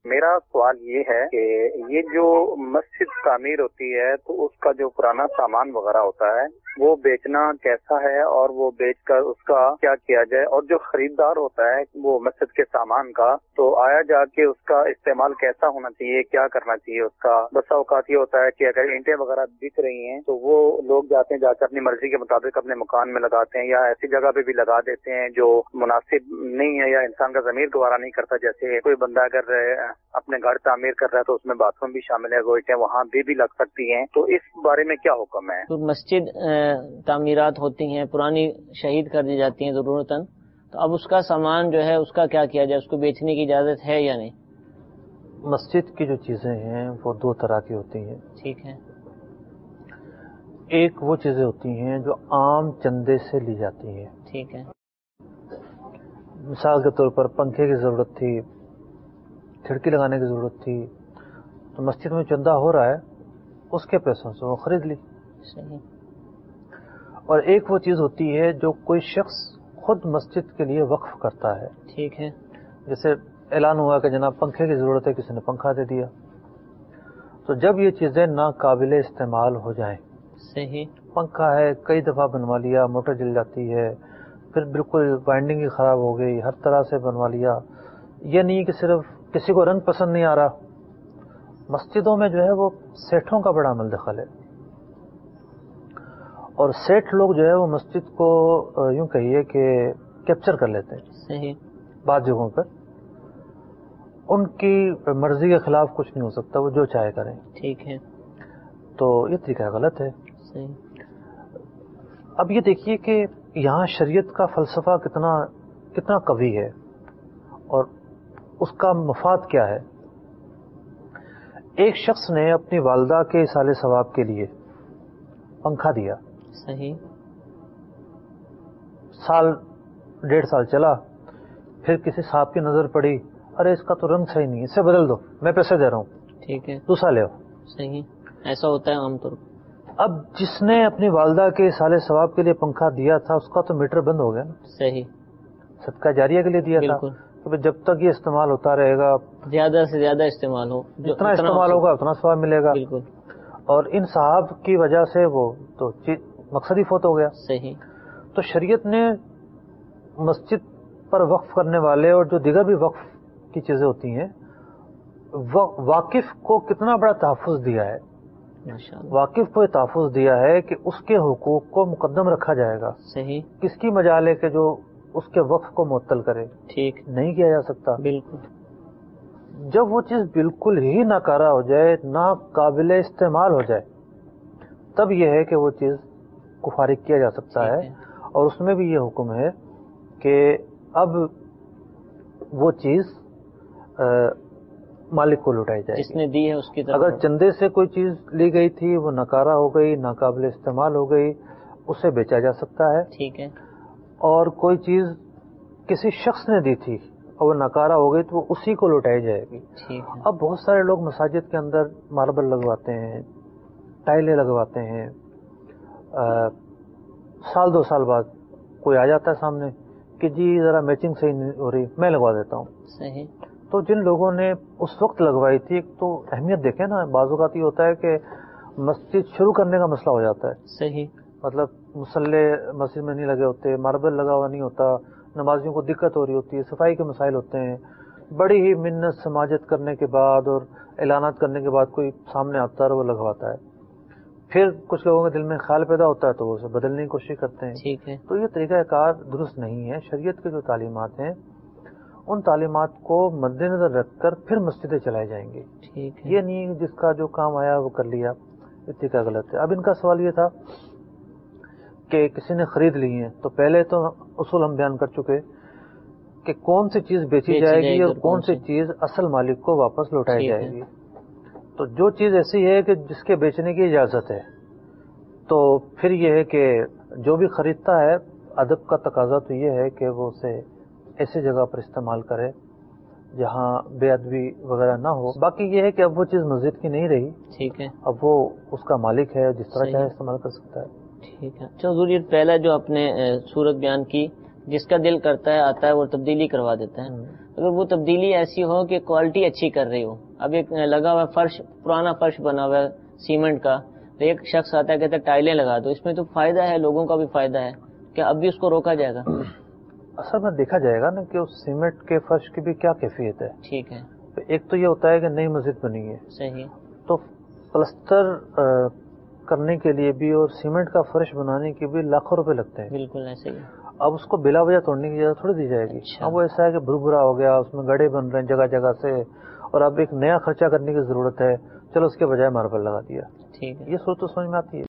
میرا سوال یہ ہے کہ یہ جو مسجد تعمیر ہوتی ہے تو اس کا جو پرانا سامان وغیرہ ہوتا ہے وہ بیچنا کیسا ہے، اور وہ بیچ کر اس کا کیا کیا جائے، اور جو خریدار ہوتا ہے وہ مسجد کے سامان کا تو آیا جا کے اس کا استعمال کیسا ہونا چاہیے، کیا کرنا چاہیے اس کا؟ بسا اوقات یہ ہوتا ہے کہ اگر اینٹیں وغیرہ بک رہی ہیں تو وہ لوگ جاتے ہیں، جا کر اپنی مرضی کے مطابق اپنے مکان میں لگاتے ہیں، یا ایسی جگہ پہ بھی لگا دیتے ہیں جو مناسب نہیں ہے یا انسان کا ضمیر گوارا نہیں کرتا. جیسے کوئی بندہ اگر اپنے گھر تعمیر کر رہا ہے تو اس میں باتھ روم بھی شامل ہے، وہ اینٹیں وہاں بھی لگ سکتی ہیں. تو اس بارے میں کیا حکم ہے؟ مسجد تعمیرات ہوتی ہیں، پرانی شہید کر دی جاتی ہیں ضرورتاً، تو اب اس کا سامان جو ہے اس کا کیا کیا جائے؟ اس کو بیچنے کی اجازت ہے یا نہیں؟ مسجد کی جو چیزیں ہیں وہ دو طرح کی ہوتی ہیں. ٹھیک ہے. ایک وہ چیزیں ہوتی ہیں جو عام چندے سے لی جاتی ہیں. ٹھیک ہے. مثال کے طور پر پنکھے کی ضرورت تھی، کھڑکی لگانے کی ضرورت تھی، تو مسجد میں چندہ ہو رہا ہے، اس کے پیسوں سے وہ خرید لی. صحیح. اور ایک وہ چیز ہوتی ہے جو کوئی شخص خود مسجد کے لیے وقف کرتا ہے. ٹھیک ہے. جیسے اعلان ہوا کہ جناب پنکھے کی ضرورت ہے، کسی نے پنکھا دے دیا. تو جب یہ چیزیں ناقابل استعمال ہو جائیں، صحیح، پنکھا ہے کئی دفعہ بنوا لیا، موٹر جل جاتی ہے، پھر بالکل وائنڈنگ ہی خراب ہو گئی، ہر طرح سے بنوا لیا، یہ نہیں کہ صرف کسی کو رنگ پسند نہیں آ رہا. مسجدوں میں جو ہے وہ سیٹھوں کا بڑا عمل دخل ہے، اور سیٹھ لوگ جو ہے وہ مسجد کو یوں کہیے کہ کیپچر کر لیتے ہیں. صحیح. بعض جگہوں پر ان کی مرضی کے خلاف کچھ نہیں ہو سکتا، وہ جو چاہے کریں. ٹھیک ہے. تو یہ طریقہ غلط ہے. صحیح. اب یہ دیکھیے کہ یہاں شریعت کا فلسفہ کتنا قوی ہے اور اس کا مفاد کیا ہے. ایک شخص نے اپنی والدہ کے ایصال ثواب کے لیے پنکھا دیا. صحیح. سال ڈیڑھ سال چلا، پھر کسی صاحب کی نظر پڑی، ارے اس کا تو رنگ صحیح نہیں، اسے بدل دو، میں پیسے دے رہا ہوں. ٹھیک ہے. دوسرا لے آؤ. صحیح. ایسا ہوتا ہے عام طور پر. اب جس نے اپنی والدہ کے ایصال ثواب کے لیے پنکھا دیا تھا اس کا تو میٹر بند ہو گیا نا. صحیح. صدقہ جاریہ کے لیے دیا تھا. بالکل. کہ جب تک یہ استعمال ہوتا رہے گا، زیادہ سے زیادہ استعمال ہو، جتنا استعمال ہوگا اتنا ثواب ملے گا. بالکل. اور ان صاحب کی وجہ سے وہ تو مقصد ہی فوت ہو گیا. صحیح. تو شریعت نے مسجد پر وقف کرنے والے اور جو دیگر بھی وقف کی چیزیں ہوتی ہیں، واقف کو کتنا بڑا تحفظ دیا ہے. واقف کو یہ تحفظ دیا ہے کہ اس کے حقوق کو مقدم رکھا جائے گا. صحیح. کس کی مجال ہے کہ جو اس کے وقف کو معطل کرے؟ ٹھیک. نہیں کیا جا سکتا. بالکل. جب وہ چیز بالکل ہی ناکارہ ہو جائے، ناقابل استعمال ہو جائے، تب یہ ہے کہ وہ چیز کو فارغ کیا جا سکتا ہے. اور اس میں بھی یہ حکم ہے کہ اب وہ چیز مالک کو لوٹائی جائے جس نے دی ہے اس کی طرف. اگر چندے سے کوئی چیز لی گئی تھی، وہ ناکارہ ہو گئی، ناقابل استعمال ہو گئی، اسے بیچا جا سکتا ہے. ٹھیک ہے. اور کوئی چیز کسی شخص نے دی تھی اور وہ ناکارہ ہو گئی تو وہ اسی کو لوٹائی جائے گی. ٹھیک ہے. اب بہت سارے لوگ مساجد کے اندر ماربل لگواتے ہیں، ٹائلیں لگواتے ہیں، سال دو سال بعد کوئی آ جاتا ہے سامنے کہ جی ذرا میچنگ صحیح نہیں ہو رہی، میں لگوا دیتا ہوں. صحیح. تو جن لوگوں نے اس وقت لگوائی تھی، ایک تو اہمیت دیکھیں نا، بعض اوقات یہ ہوتا ہے کہ مسجد شروع کرنے کا مسئلہ ہو جاتا ہے. صحیح. مطلب مصلے مسجد میں نہیں لگے ہوتے، ماربل لگا ہوا نہیں ہوتا، نمازیوں کو دقت ہو رہی ہوتی ہے، صفائی کے مسائل ہوتے ہیں. بڑی ہی منت سماجت کرنے کے بعد اور اعلانات کرنے کے بعد کوئی سامنے آتا ہے اور وہ لگواتا ہے. پھر کچھ لوگوں کے دل میں خیال پیدا ہوتا ہے تو وہ اسے بدلنے کی کوشش کرتے ہیں. ٹھیک ہے. تو یہ طریقہ کار درست نہیں ہے. شریعت کے جو تعلیمات ہیں ان تعلیمات کو مد نظر رکھ کر پھر مسجدیں چلائی جائیں گی. ٹھیک ہے. یہ نہیں جس کا جو کام آیا وہ کر لیا، یہ طریقہ غلط ہے. اب ان کا سوال یہ تھا کہ کسی نے خرید لی ہیں، تو پہلے تو اصول ہم بیان کر چکے کہ کون سی چیز بیچی جائے گی اور کون سی چیز اصل مالک کو واپس لوٹائی جائے گی. تو جو چیز ایسی ہے کہ جس کے بیچنے کی اجازت ہے، تو پھر یہ ہے کہ جو بھی خریدتا ہے، ادب کا تقاضا تو یہ ہے کہ وہ اسے ایسی جگہ پر استعمال کرے جہاں بے ادبی وغیرہ نہ ہو. باقی یہ ہے کہ اب وہ چیز مسجد کی نہیں رہی. ٹھیک ہے. اب وہ اس کا مالک ہے، جس طرح چاہے استعمال کر سکتا ہے. ٹھیک ہے. اچھا حضور، یہ پہلا جو آپ نے صورت بیان کی جس کا دل کرتا ہے آتا ہے وہ تبدیلی کروا دیتا ہے. اگر وہ تبدیلی ایسی ہو کہ کوالٹی اچھی کر رہی ہو. اب ایک لگا ہوا فرش، پرانا فرش بنا ہوا ہے سیمنٹ کا، تو ایک شخص آتا ہے کہتا ہے ٹائلیں لگا دو، اس میں تو فائدہ ہے، لوگوں کا بھی فائدہ ہے، کیا اب بھی اس کو روکا جائے گا؟ اصل میں دیکھا جائے گا نا کہ اس سیمنٹ کے فرش کی بھی کیا کیفیت ہے. ٹھیک ہے. ایک تو یہ ہوتا ہے کہ نئی مسجد بنی ہے، صحیح. تو پلستر کرنے کے لیے بھی اور سیمنٹ کا فرش بنانے کے بھی لاکھوں روپے لگتے ہیں. بالکل ایسے ہی. اب اس کو بلا وجہ توڑنے کی اجازت تھوڑی دی جائے گی. اب وہ ایسا ہے کہ بھربھرا ہو گیا، اس میں گڑھے بن رہے ہیں جگہ جگہ سے، اور اب ایک نیا خرچہ کرنے کی ضرورت ہے، چلو اس کے بجائے ماربل لگا دیا. ٹھیک ہے. یہ صورت تو سمجھ میں آتی ہے.